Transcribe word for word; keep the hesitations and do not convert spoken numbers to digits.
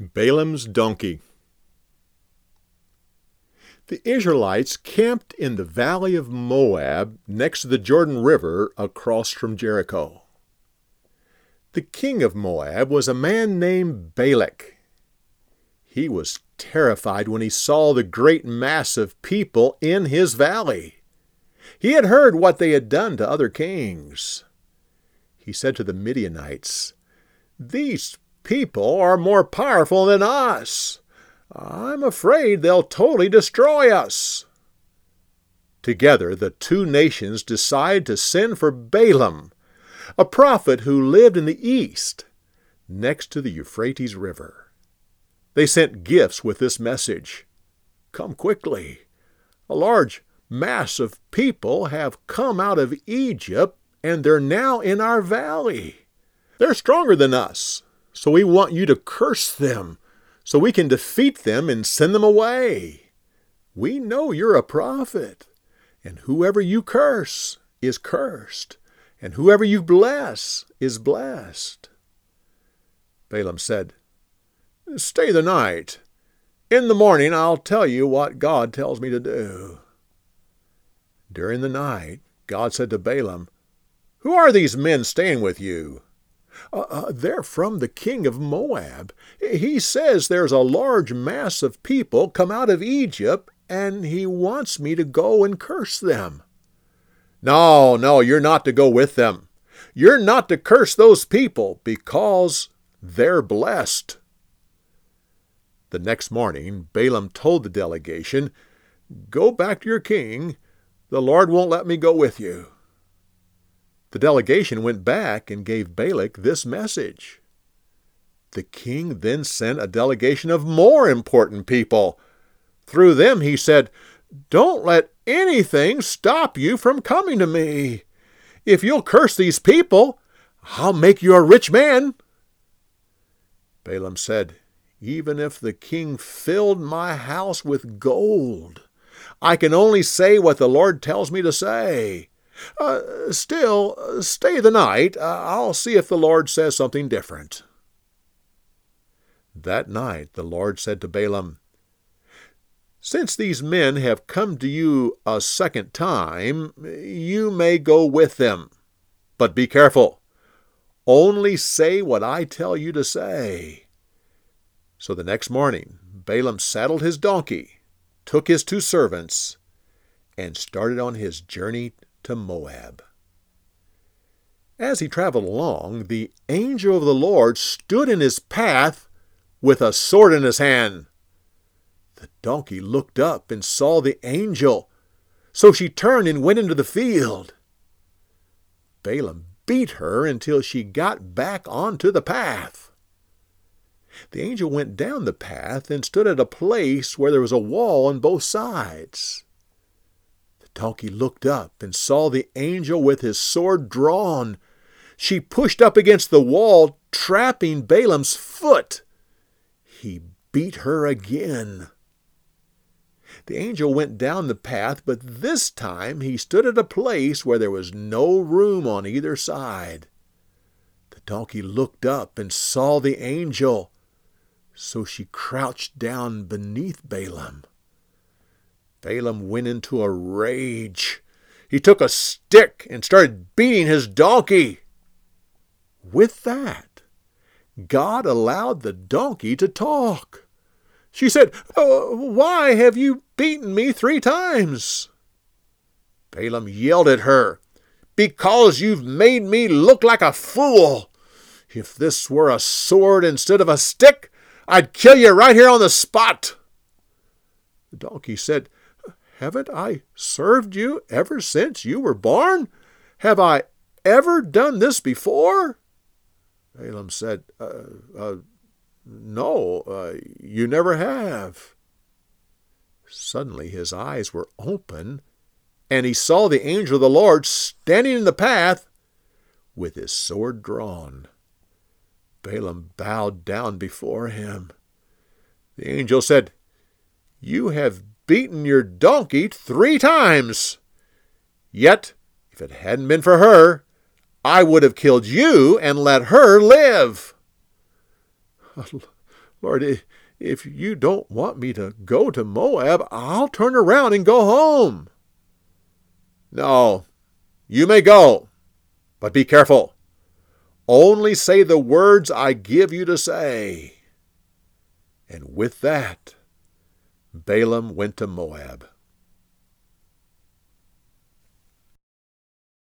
Balaam's donkey. The Israelites camped in the valley of Moab next to the Jordan River across from Jericho. The king of Moab was a man named Balak. He was terrified when he saw the great mass of people in his valley. He had heard what they had done to other kings. He said to the Midianites, "These people are more powerful than us. I'm afraid they'll totally destroy us." Together, the two nations decided to send for Balaam, a prophet who lived in the east, next to the Euphrates River. They sent gifts with this message: "Come quickly. A large mass of people have come out of Egypt, and they're now in our valley. They're stronger than us, so we want you to curse them, so we can defeat them and send them away. We know you're a prophet, and whoever you curse is cursed, and whoever you bless is blessed." Balaam said, "Stay the night. In the morning I'll tell you what God tells me to do." During the night, God said to Balaam, "Who are these men staying with you?" Uh, uh, "They're from the king of Moab. He says there's a large mass of people come out of Egypt, and he wants me to go and curse them." "No, no, you're not to go with them. You're not to curse those people, because they're blessed." The next morning, Balaam told the delegation, "Go back to your king. The Lord won't let me go with you." The delegation went back and gave Balak this message. The king then sent a delegation of more important people. Through them he said, "Don't let anything stop you from coming to me. If you'll curse these people, I'll make you a rich man." Balaam said, "Even if the king filled my house with gold, I can only say what the Lord tells me to say. Uh, still, stay the night. Uh, I'll see if the Lord says something different." That night the Lord said to Balaam, "Since these men have come to you a second time, you may go with them. But be careful. Only say what I tell you to say." So the next morning Balaam saddled his donkey, took his two servants, and started on his journey to Moab. As he traveled along, the angel of the Lord stood in his path with a sword in his hand. The donkey looked up and saw the angel, so she turned and went into the field. Balaam beat her until she got back onto the path. The angel went down the path and stood at a place where there was a wall on both sides. The donkey looked up and saw the angel with his sword drawn. She pushed up against the wall, trapping Balaam's foot. He beat her again. The angel went down the path, but this time he stood at a place where there was no room on either side. The donkey looked up and saw the angel, so she crouched down beneath Balaam. Balaam went into a rage. He took a stick and started beating his donkey. With that, God allowed the donkey to talk. She said, "Oh, why have you beaten me three times?" Balaam yelled at her, "Because you've made me look like a fool. If this were a sword instead of a stick, I'd kill you right here on the spot." The donkey said, "Haven't I served you ever since you were born? Have I ever done this before?" Balaam said, uh, uh, "No, uh, you never have." Suddenly his eyes were open, and he saw the angel of the Lord standing in the path with his sword drawn. Balaam bowed down before him. The angel said, "You have beaten your donkey three times. Yet, if it hadn't been for her, I would have killed you and let her live." Lord, if you don't want me to go to Moab, I'll turn around and go home." "No, you may go, but be careful. Only say the words I give you to say." And with that, Balaam went to Moab.